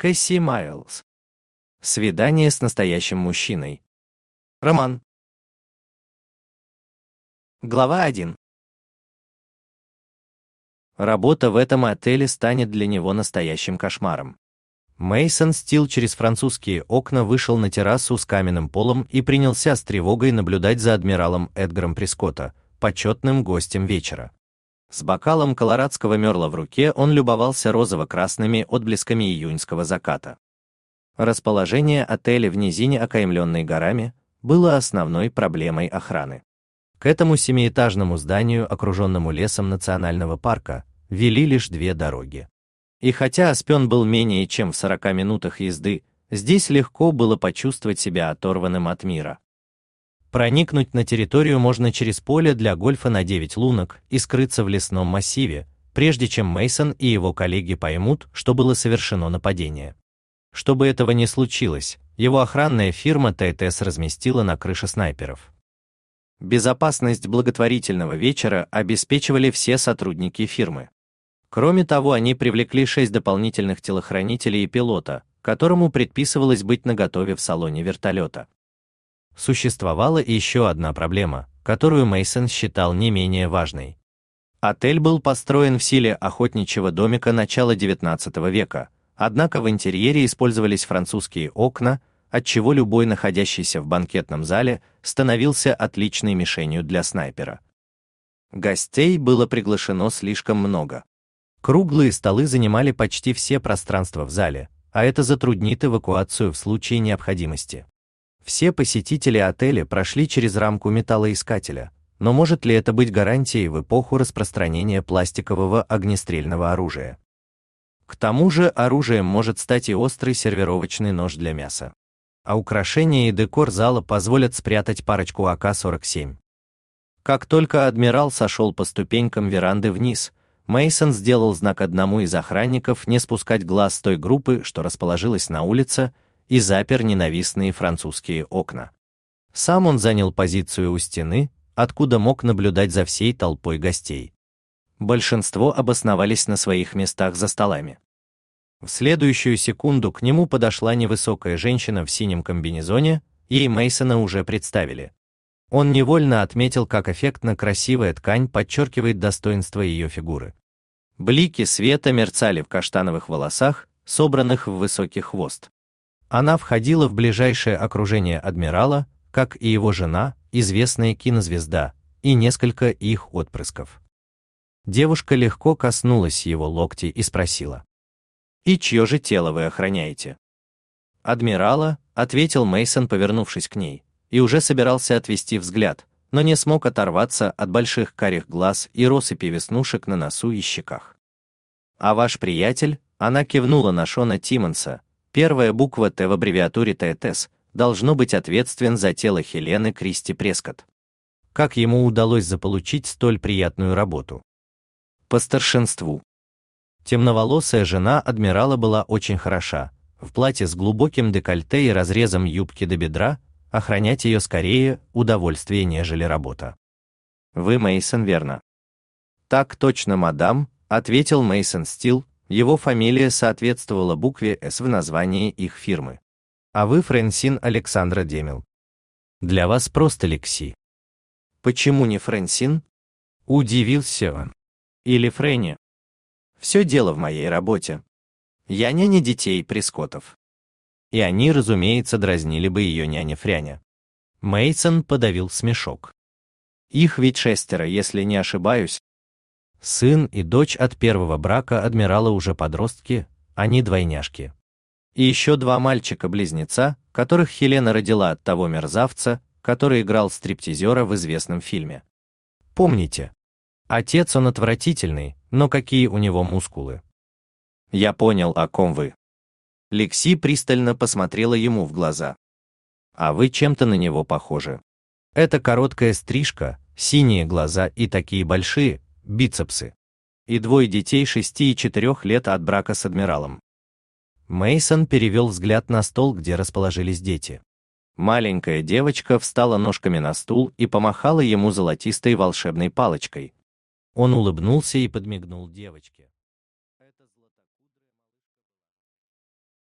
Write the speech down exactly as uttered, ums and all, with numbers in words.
Кэсси Майлз. Свидание с настоящим мужчиной. Роман. Глава один. Работа в этом отеле станет для него настоящим кошмаром. Мейсон Стил через французские окна вышел на террасу с каменным полом и принялся с тревогой наблюдать за адмиралом Эдгаром Прескотта, почетным гостем вечера. С бокалом колорадского мерла в руке он любовался розово-красными отблесками июньского заката. Расположение отеля в низине, окаймленной горами, было основной проблемой охраны. К этому семиэтажному зданию, окруженному лесом национального парка, вели лишь две дороги. И хотя Аспен был менее чем в сорока минутах езды, здесь легко было почувствовать себя оторванным от мира. Проникнуть на территорию можно через поле для гольфа на девять лунок и скрыться в лесном массиве, прежде чем Мейсон и его коллеги поймут, что было совершено нападение. Чтобы этого не случилось, его охранная фирма Т Т С разместила на крыше снайперов. Безопасность благотворительного вечера обеспечивали все сотрудники фирмы. Кроме того, они привлекли шесть дополнительных телохранителей и пилота, которому предписывалось быть наготове в салоне вертолета. Существовала и еще одна проблема, которую Мейсон считал не менее важной. Отель был построен в стиле охотничьего домика начала девятнадцатого века, однако в интерьере использовались французские окна, отчего любой находящийся в банкетном зале становился отличной мишенью для снайпера. Гостей было приглашено слишком много. Круглые столы занимали почти все пространства в зале, а это затруднит эвакуацию в случае необходимости. Все посетители отеля прошли через рамку металлоискателя, но может ли это быть гарантией в эпоху распространения пластикового огнестрельного оружия? К тому же оружием может стать и острый сервировочный нож для мяса. А украшения и декор зала позволят спрятать парочку А К сорок семь. Как только адмирал сошел по ступенькам веранды вниз, Мейсон сделал знак одному из охранников не спускать глаз с той группы, что расположилась на улице, и запер ненавистные французские окна. Сам он занял позицию у стены, откуда мог наблюдать за всей толпой гостей. Большинство обосновались на своих местах за столами. В следующую секунду к нему подошла невысокая женщина в синем комбинезоне, ей Мейсона уже представили. Он невольно отметил, как эффектно красивая ткань подчеркивает достоинство ее фигуры. Блики света мерцали в каштановых волосах, собранных в высокий хвост. Она входила в ближайшее окружение адмирала, как и его жена, известная кинозвезда, и несколько их отпрысков. Девушка легко коснулась его локти и спросила: «И чье же тело вы охраняете?» «Адмирала», — ответил Мейсон, повернувшись к ней, и уже собирался отвести взгляд, но не смог оторваться от больших карих глаз и россыпи веснушек на носу и щеках. «А ваш приятель?» — она кивнула на Шона Тиммонса, первая буква Т в аббревиатуре Т Т С, должно быть ответственен за тело Хелены Кристи Прескотт. Как ему удалось заполучить столь приятную работу? По старшинству. Темноволосая жена адмирала была очень хороша, в платье с глубоким декольте и разрезом юбки до бедра, охранять ее скорее удовольствие, нежели работа. «Вы Мейсон, верно?» «Так точно, мадам», — ответил Мейсон Стил, его фамилия соответствовала букве С в названии их фирмы. «А вы Фрэнсин Александра Демил?» «Для вас просто Лекси». «Почему не Фрэнсин?» — удивился он. «Или Фрэнни?» «Все дело в моей работе. Я няня детей Прескоттов». И они, разумеется, дразнили бы ее няня-фряня. Мейсон подавил смешок. «Их ведь шестеро, если не ошибаюсь». Сын и дочь от первого брака адмирала уже подростки, они двойняшки. И еще два мальчика-близнеца, которых Хелена родила от того мерзавца, который играл стриптизера в известном фильме. Помните? Отец он отвратительный, но какие у него мускулы. «Я понял, о ком вы». Лекси пристально посмотрела ему в глаза. «А вы чем-то на него похожи. Это короткая стрижка, синие глаза и такие большие бицепсы. И двое детей шести и четырех лет от брака с адмиралом». Мейсон перевел взгляд на стол, где расположились дети. Маленькая девочка встала ножками на стул и помахала ему золотистой волшебной палочкой. Он улыбнулся и подмигнул девочке.